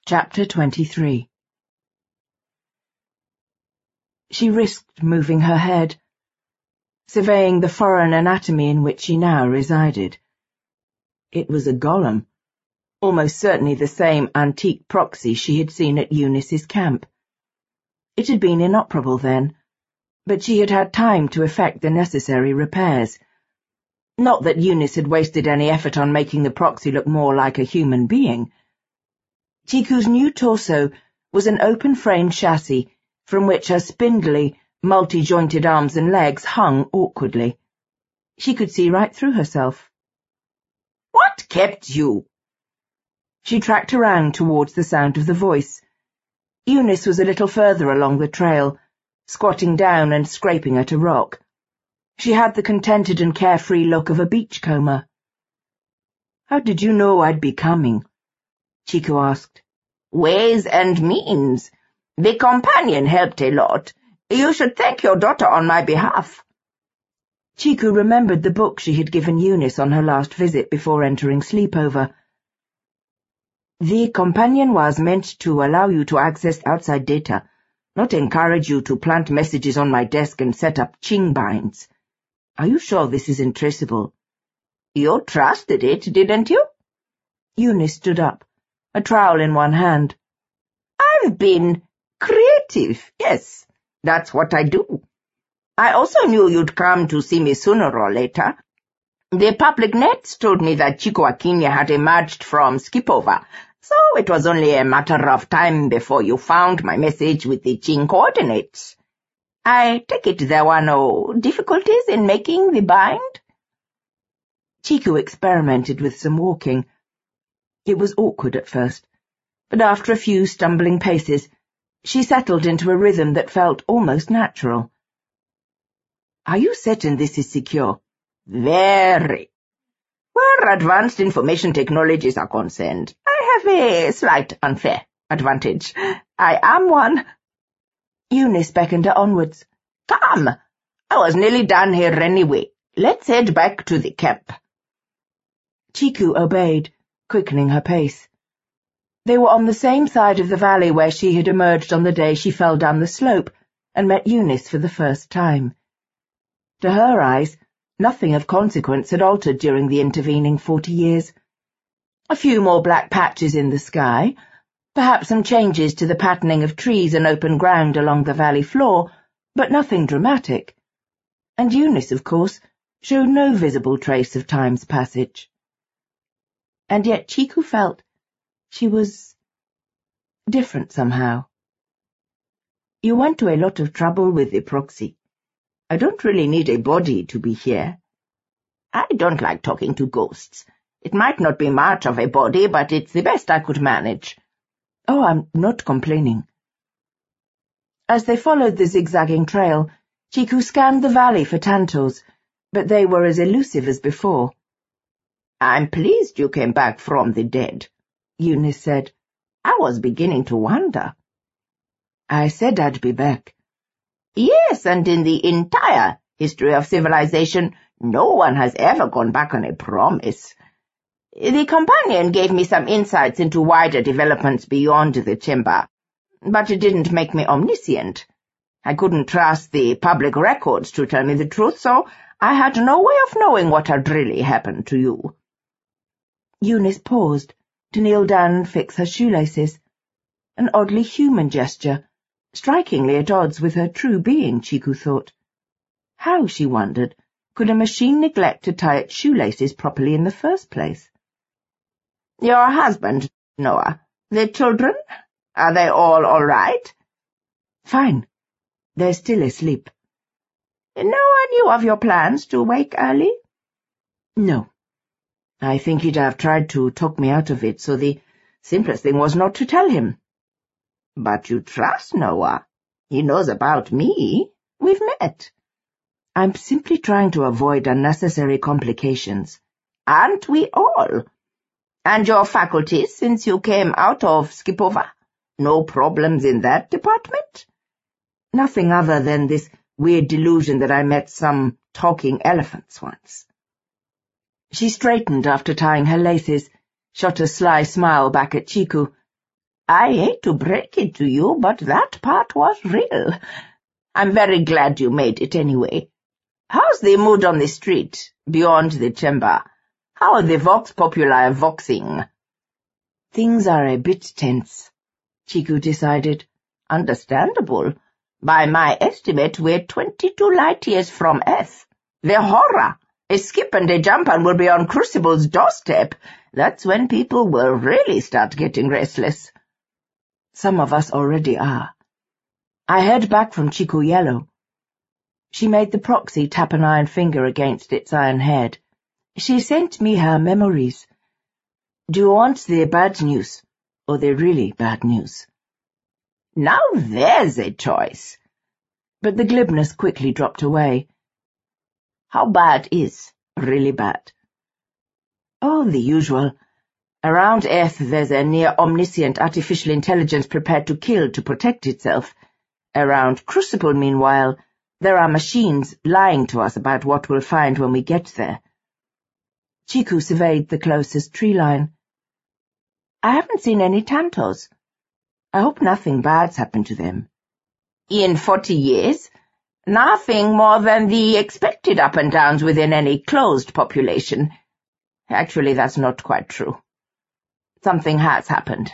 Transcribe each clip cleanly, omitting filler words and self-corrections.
Chapter 23. She risked moving her head, surveying the foreign anatomy in which she now resided. It was a golem, almost certainly the same antique proxy she had seen at Eunice's camp. It had been inoperable then, but she had had time to effect the necessary repairs. Not that Eunice had wasted any effort on making the proxy look more like a human being. Chiku's new torso was an open-framed chassis from which her spindly, multi-jointed arms and legs hung awkwardly. She could see right through herself. "What kept you?" She tracked around towards the sound of the voice. Eunice was a little further along the trail, squatting down and scraping at a rock. She had the contented and carefree look of a beachcomber. "How did you know I'd be coming?" Chiku asked. "Ways and means. The companion helped a lot. You should thank your daughter on my behalf." Chiku remembered the book she had given Eunice on her last visit before entering sleepover. The companion was meant to allow you to access outside data, not encourage you to plant messages on my desk and set up ching binds. Are you sure this isn't traceable? You trusted it, didn't you? Eunice stood up, a trowel in one hand. I've been creative, yes. That's what I do. I also knew you'd come to see me sooner or later. The public nets told me that Chico Akinya had emerged from Skipover, so it was only a matter of time before you found my message with the Ching coordinates. I take it there were no difficulties in making the bind? Chiku experimented with some walking. It was awkward at first, but after a few stumbling paces, she settled into a rhythm that felt almost natural. Are you certain this is secure? Very. Where advanced information technologies are concerned, I have a slight unfair advantage. I am one. Eunice beckoned her onwards. Come, I was nearly done here anyway. Let's head back to the camp. Chiku obeyed, quickening her pace. They were on the same side of the valley where she had emerged on the day she fell down the slope and met Eunice for the first time. To her eyes, nothing of consequence had altered during the intervening 40 years. A few more black patches in the sky, perhaps some changes to the patterning of trees and open ground along the valley floor, but nothing dramatic. And Eunice, of course, showed no visible trace of time's passage. And yet Chiku felt she was different somehow. You went to a lot of trouble with the proxy. I don't really need a body to be here. I don't like talking to ghosts. It might not be much of a body, but it's the best I could manage. Oh, I'm not complaining. As they followed the zigzagging trail, Chiku scanned the valley for Tantos, but they were as elusive as before. I'm pleased you came back from the dead, Eunice said. I was beginning to wonder. I said I'd be back. Yes, and in the entire history of civilization, no one has ever gone back on a promise. The companion gave me some insights into wider developments beyond the chamber, but it didn't make me omniscient. I couldn't trust the public records to tell me the truth, so I had no way of knowing what had really happened to you. Eunice paused to kneel down and fix her shoelaces, an oddly human gesture, strikingly at odds with her true being, Chiku thought. How, she wondered, could a machine neglect to tie its shoelaces properly in the first place? Your husband, Noah. The children? Are they all right? Fine. They're still asleep. Noah knew of your plans to wake early? No. I think he'd have tried to talk me out of it, so the simplest thing was not to tell him. But you trust Noah. He knows about me. We've met. I'm simply trying to avoid unnecessary complications. Aren't we all? And your faculties since you came out of Skipover? No problems in that department? Nothing other than this weird delusion that I met some talking elephants once. She straightened after tying her laces, shot a sly smile back at Chiku. I hate to break it to you, but that part was real. I'm very glad you made it anyway. How's the mood on the street, beyond the chamber? How are the Vox Populi voxing? Things are a bit tense, Chiku decided. Understandable. By my estimate, we're 22 light years from Earth. The horror! A skip and a jump and we'll be on Crucible's doorstep. That's when people will really start getting restless. Some of us already are. I heard back from Chiku Yellow. She made the proxy tap an iron finger against its iron head. She sent me her memories. Do you want the bad news, or the really bad news? Now there's a choice. But the glibness quickly dropped away. How bad is really bad? Oh, the usual. Around Earth there's a near-omniscient artificial intelligence prepared to kill to protect itself. Around Crucible, meanwhile, there are machines lying to us about what we'll find when we get there. Chiku surveyed the closest tree line. I haven't seen any Tantos. I hope nothing bad's happened to them. In 40 years? Nothing more than the expected up and downs within any closed population. Actually, that's not quite true. Something has happened.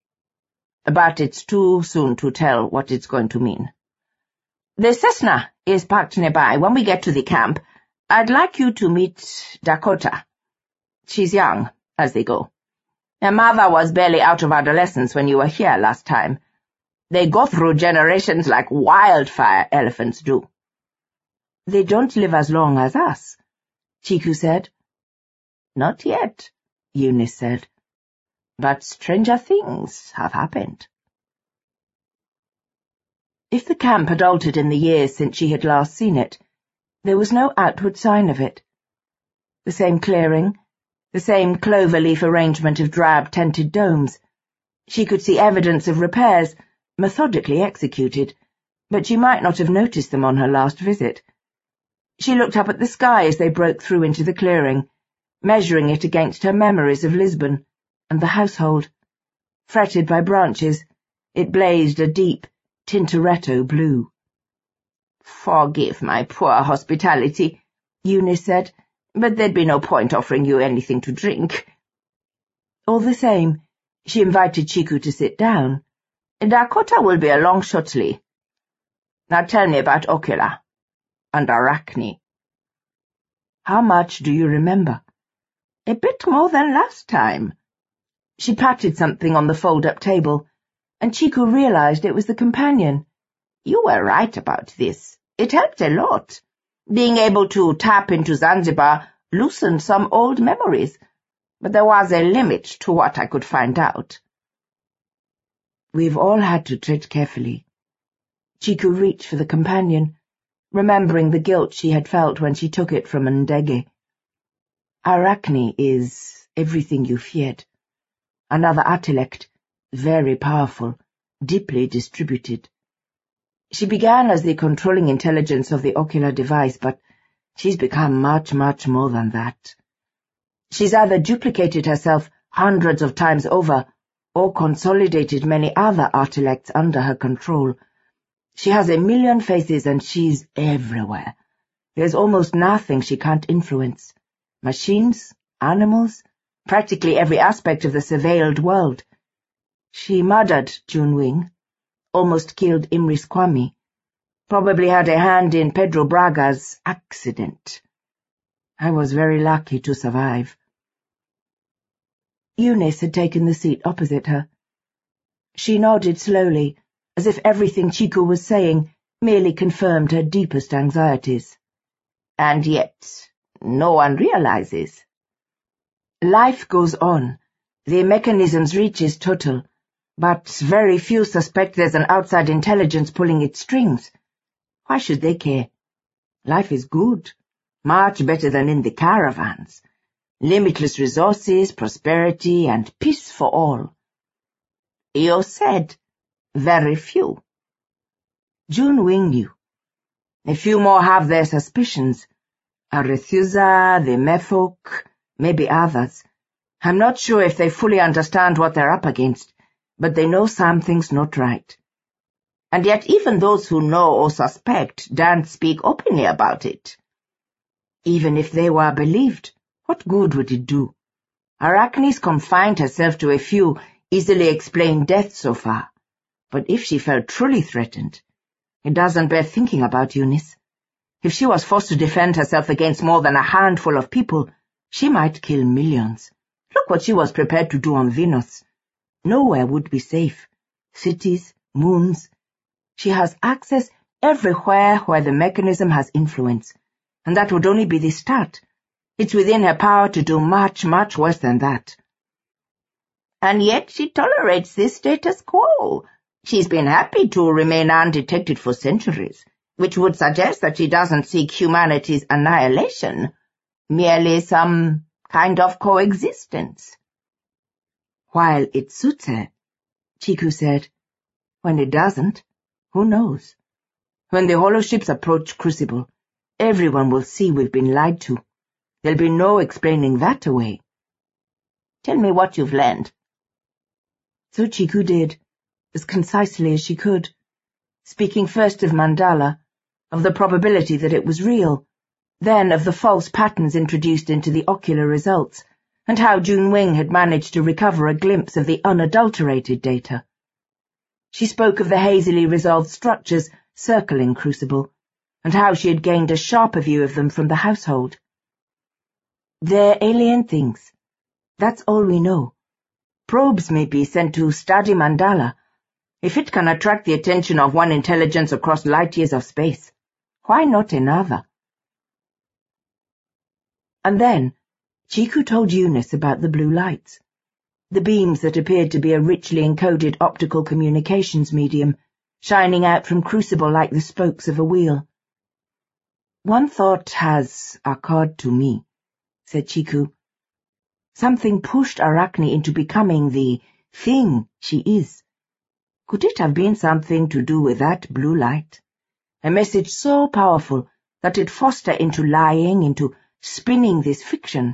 But it's too soon to tell what it's going to mean. The Cessna is parked nearby. When we get to the camp, I'd like you to meet Dakota. She's young, as they go. Her mother was barely out of adolescence when you were here last time. They go through generations like wildfire, elephants do. They don't live as long as us, Chiku said. Not yet, Eunice said. But stranger things have happened. If the camp had altered in the years since she had last seen it, there was no outward sign of it. The same clearing, the same clover-leaf arrangement of drab-tinted domes. She could see evidence of repairs, methodically executed, but she might not have noticed them on her last visit. She looked up at the sky as they broke through into the clearing, measuring it against her memories of Lisbon and the household. Fretted by branches, it blazed a deep, Tintoretto blue. Forgive my poor hospitality, Eunice said, but there'd be no point offering you anything to drink. All the same, she invited Chiku to sit down. Dakota will be along shortly. Now tell me about Ocula and Arachne. How much do you remember? A bit more than last time. She patted something on the fold-up table, and Chiku realized it was the companion. You were right about this. It helped a lot. Being able to tap into Zanzibar loosened some old memories, but there was a limit to what I could find out. We've all had to tread carefully. Chiku reached for the companion, remembering the guilt she had felt when she took it from Ndege. Arachne is everything you feared. Another Artilect, very powerful, deeply distributed. She began as the controlling intelligence of the ocular device, but she's become much, much more than that. She's either duplicated herself hundreds of times over, or consolidated many other Artilects under her control. She has 1,000,000 faces and she's everywhere. There's almost nothing she can't influence. Machines, animals, practically every aspect of the surveilled world. She murdered Junwing, almost killed Imris Kwame, probably had a hand in Pedro Braga's accident. I was very lucky to survive. Eunice had taken the seat opposite her. She nodded slowly, as if everything Chiku was saying merely confirmed her deepest anxieties. And yet, no one realizes. Life goes on. The mechanism's reach is total, but very few suspect there's an outside intelligence pulling its strings. Why should they care? Life is good, much better than in the caravans. Limitless resources, prosperity, and peace for all. You said very few. Junwing knew. A few more have their suspicions. Arethusa, the Mefok, maybe others. I'm not sure if they fully understand what they're up against, but they know something's not right. And yet even those who know or suspect daren't speak openly about it. Even if they were believed, what good would it do? Arachne's confined herself to a few easily explained deaths so far. But if she felt truly threatened, it doesn't bear thinking about, Eunice. If she was forced to defend herself against more than a handful of people, she might kill millions. Look what she was prepared to do on Venus. Nowhere would be safe. Cities, moons. She has access everywhere where the mechanism has influence, and that would only be the start. It's within her power to do much, much worse than that. And yet she tolerates this status quo. She's been happy to remain undetected for centuries, which would suggest that she doesn't seek humanity's annihilation, merely some kind of coexistence. While it suits her, Chiku said. When it doesn't, who knows? When the holoships approach Crucible, everyone will see we've been lied to. There'll be no explaining that away. Tell me what you've learned. So Chiku did, as concisely as she could, speaking first of Mandala, of the probability that it was real, then of the false patterns introduced into the ocular results, and how Junwing had managed to recover a glimpse of the unadulterated data. She spoke of the hazily resolved structures circling Crucible, and how she had gained a sharper view of them from the household. They're alien things. That's all we know. Probes may be sent to study Mandala. If it can attract the attention of one intelligence across light years of space, why not another? And then Chiku told Eunice about the blue lights, the beams that appeared to be a richly encoded optical communications medium, shining out from Crucible like the spokes of a wheel. One thought has occurred to me, said Chiku. Something pushed Arachne into becoming the thing she is. Could it have been something to do with that blue light? A message so powerful that it forced her into lying, into spinning this fiction?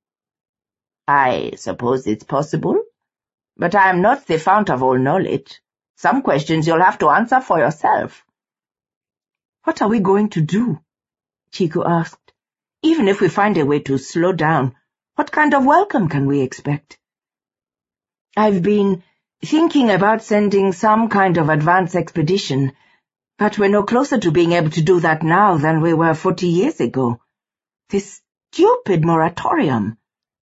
I suppose it's possible, but I am not the fount of all knowledge. Some questions you'll have to answer for yourself. What are we going to do? Chiku asked. Even if we find a way to slow down, what kind of welcome can we expect? I've been thinking about sending some kind of advance expedition, but we're no closer to being able to do that now than we were 40 years ago. This stupid moratorium.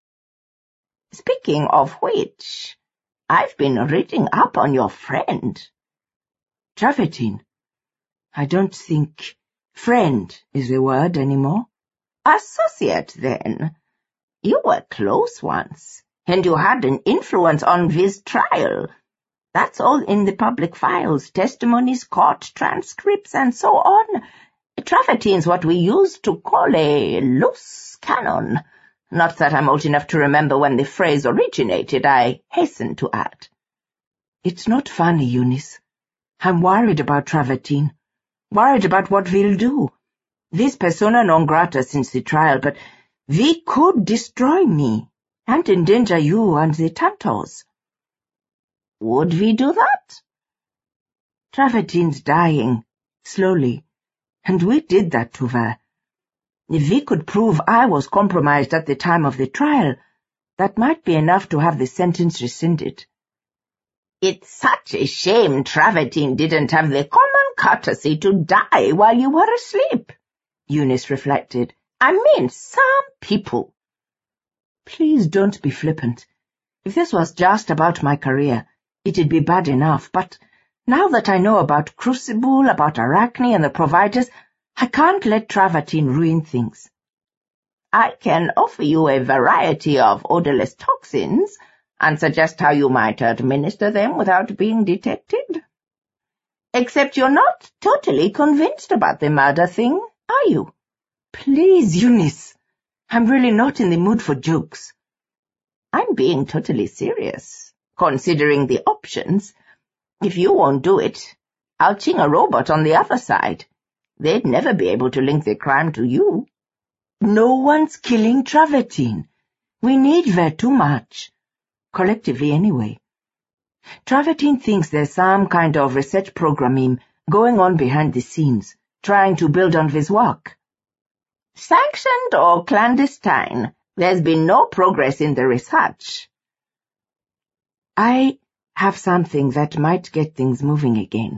Speaking of which, I've been reading up on your friend. Travertine. I don't think friend is the word anymore. Associate, then. You were close once, and you had an influence on Viz's trial. That's all in the public files, testimonies, court transcripts, and so on. Travertine's what we used to call a loose cannon. Not that I'm old enough to remember when the phrase originated, I hasten to add. It's not funny, Eunice. I'm worried about Travertine. Worried about what Viz'll do. Viz's persona non grata since the trial, but Viz could destroy me and endanger you and the Tantors. Would Viz do that? Travertine's dying, slowly, and we did that to her. If Viz could prove I was compromised at the time of the trial, that might be enough to have the sentence rescinded. It's such a shame Travertine didn't have the common courtesy to die while you were asleep, Eunice reflected. I mean, some people. Please don't be flippant. If this was just about my career, it'd be bad enough, but now that I know about Crucible, about Arachne and the Providers, I can't let Travertine ruin things. I can offer you a variety of odorless toxins and suggest how you might administer them without being detected. Except you're not totally convinced about the murder thing, are you? Please, Eunice. I'm really not in the mood for jokes. I'm being totally serious, considering the options. If you won't do it, I'll ching a robot on the other side. They'd never be able to link the crime to you. No one's killing Travertine. We need her too much. Collectively, anyway. Travertine thinks there's some kind of research programming going on behind the scenes, trying to build on his work. Sanctioned or clandestine, there's been no progress in the research. I have something that might get things moving again.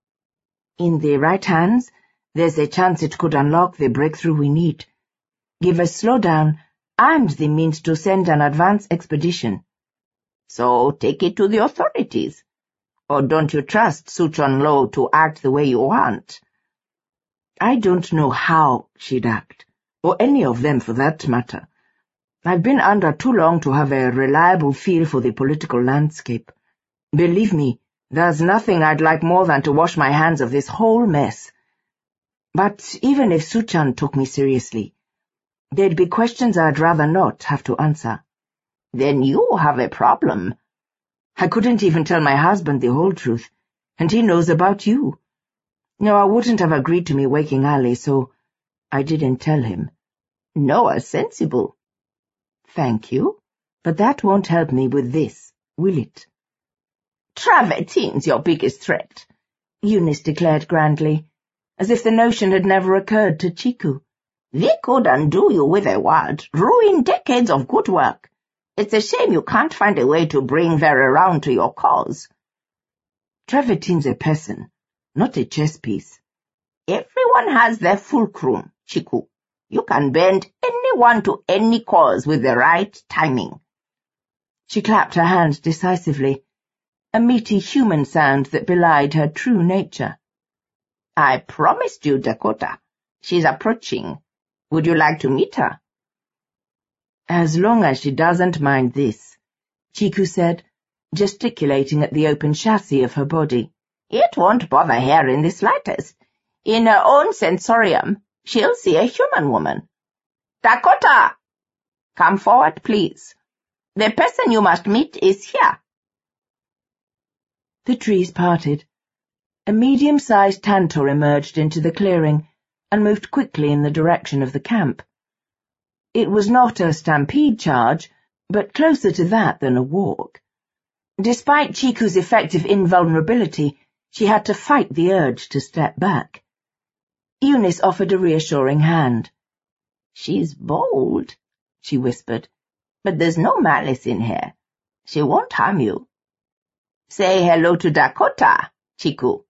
In the right hands, there's a chance it could unlock the breakthrough we need. Give us slowdown and the means to send an advance expedition. So take it to the authorities. Or don't you trust Suchon Lo to act the way you want? I don't know how she'd act, or any of them for that matter. I've been under too long to have a reliable feel for the political landscape. Believe me, there's nothing I'd like more than to wash my hands of this whole mess. But even if Suchan took me seriously, there'd be questions I'd rather not have to answer. Then you have a problem. I couldn't even tell my husband the whole truth, and he knows about you. Noah wouldn't have agreed to me waking early, so I didn't tell him. Noah's sensible. Thank you, but that won't help me with this, will it? Travertine's your biggest threat, Eunice declared grandly, as if the notion had never occurred to Chiku. They could undo you with a word, ruin decades of good work. It's a shame you can't find a way to bring Vera around to your cause. Travertine's a person, not a chess piece. Everyone has their fulcrum, Chiku. You can bend anyone to any cause with the right timing. She clapped her hands decisively, a meaty human sound that belied her true nature. I promised you, Dakota. She's approaching. Would you like to meet her? As long as she doesn't mind this, Chiku said, gesticulating at the open chassis of her body. It won't bother her in the slightest. In her own sensorium, she'll see a human woman. Dakota! Come forward, please. The person you must meet is here. The trees parted. A medium-sized tantor emerged into the clearing and moved quickly in the direction of the camp. It was not a stampede charge, but closer to that than a walk. Despite Chiku's effective invulnerability, she had to fight the urge to step back. Eunice offered a reassuring hand. She's bold, she whispered, but there's no malice in her. She won't harm you. Say hello to Dakota, Chiku.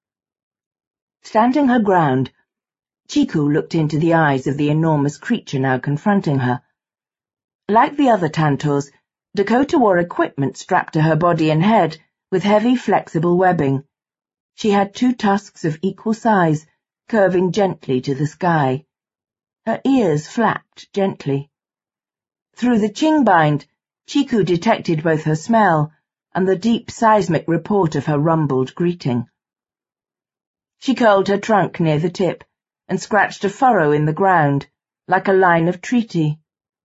Standing her ground, Chiku looked into the eyes of the enormous creature now confronting her. Like the other Tantors, Dakota wore equipment strapped to her body and head with heavy, flexible webbing. She had 2 tusks of equal size, curving gently to the sky. Her ears flapped gently. Through the chingbind, Chiku detected both her smell and the deep seismic report of her rumbled greeting. She curled her trunk near the tip and scratched a furrow in the ground, like a line of treaty.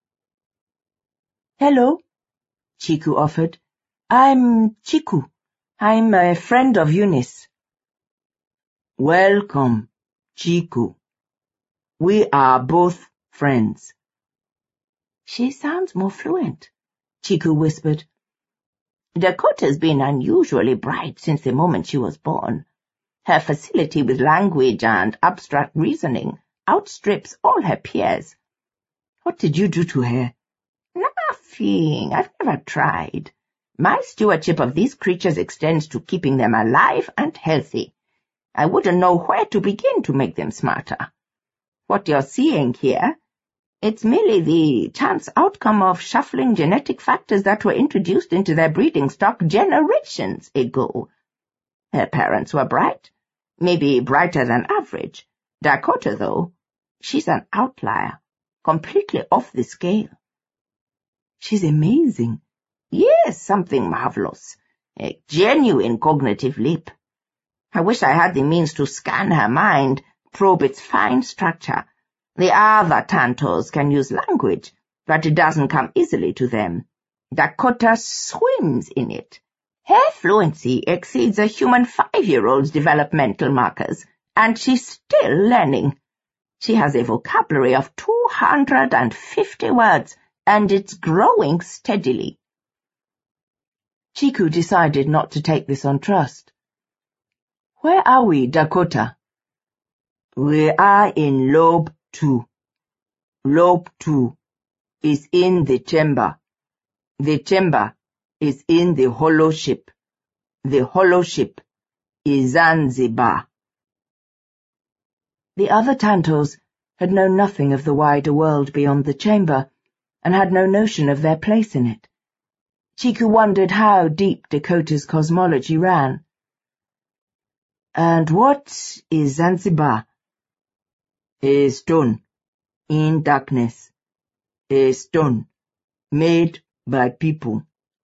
"Hello," Chiku offered. "I'm Chiku. I'm a friend of Eunice." "Welcome, Chiku. We are both friends." She sounds more fluent, Chiku whispered. Dakota's been unusually bright since the moment she was born. Her facility with language and abstract reasoning outstrips all her peers. "What did you do to her?" "Nothing. I've never tried. My stewardship of these creatures extends to keeping them alive and healthy. I wouldn't know where to begin to make them smarter. What you're seeing here, it's merely the chance outcome of shuffling genetic factors that were introduced into their breeding stock generations ago. Her parents were bright, maybe brighter than average. Dakota, though, she's an outlier, completely off the scale." "She's amazing." "Yes, something marvelous. A genuine cognitive leap. I wish I had the means to scan her mind, probe its fine structure. The other Tantors can use language, but it doesn't come easily to them. Dakota swims in it. Her fluency exceeds a human 5-year-old's developmental markers, and she's still learning. She has a vocabulary of 250 words, and it's growing steadily." Chiku decided not to take this on trust. "Where are we, Dakota?" "We are in Lobe 2. Lobe 2 is in the chamber. The chamber is in the hollow ship. The hollow ship is Zanzibar." The other Tantos had known nothing of the wider world beyond the chamber, and had no notion of their place in it. Chiku wondered how deep Dakota's cosmology ran. "And what is Zanzibar?" "A stone, in darkness. A stone, made by people."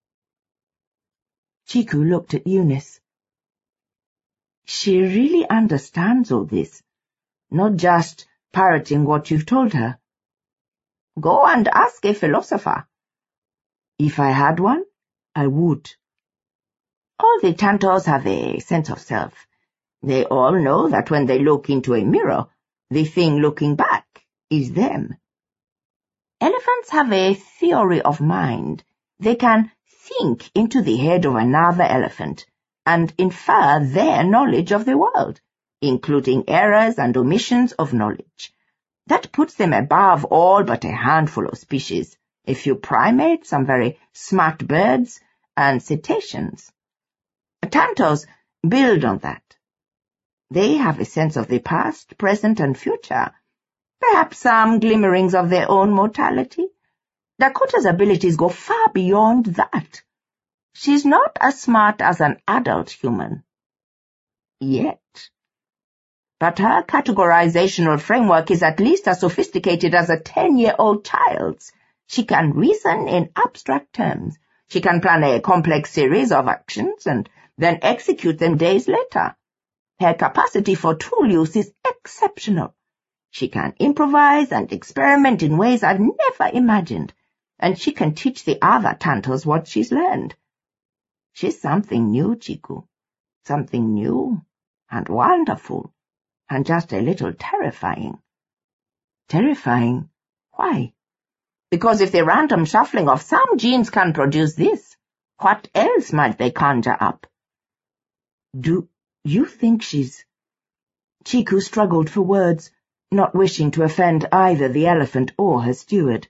Chiku looked at Eunice. She really understands all this, not just parroting what you've told her. Go and ask a philosopher. If I had one, I would. All the Tantos have a sense of self. They all know that when they look into a mirror, the thing looking back is them. Elephants have a theory of mind. They can think into the head of another elephant and infer their knowledge of the world, including errors and omissions of knowledge. That puts them above all but a handful of species, a few primates, some very smart birds, and cetaceans. Tantos build on that. They have a sense of the past, present, and future, perhaps some glimmerings of their own mortality. Dakota's abilities go far beyond that. She's not as smart as an adult human. Yet. But her categorizational framework is at least as sophisticated as a 10-year-old child's. She can reason in abstract terms. She can plan a complex series of actions and then execute them days later. Her capacity for tool use is exceptional. She can improvise and experiment in ways I've never imagined, and she can teach the other Tantos what she's learned. She's something new, Chiku. Something new and wonderful, and just a little terrifying. Terrifying? Why? Because if the random shuffling of some genes can produce this, what else might they conjure up? Do you think she's... Chiku struggled for words, not wishing to offend either the elephant or her steward.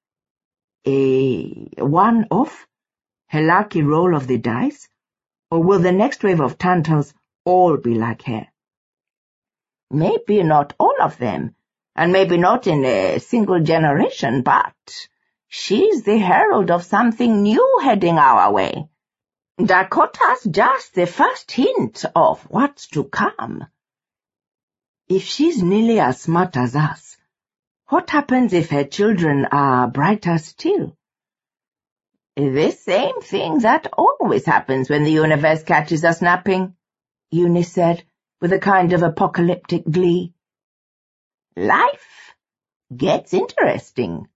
A one-off? Her lucky roll of the dice? Or will the next wave of Tantos all be like her? Maybe not all of them, and maybe not in a single generation, but she's the herald of something new heading our way. Dakota's just the first hint of what's to come. If she's nearly as smart as us, what happens if her children are brighter still? The same thing that always happens when the universe catches us napping, Eunice said, with a kind of apocalyptic glee. Life gets interesting.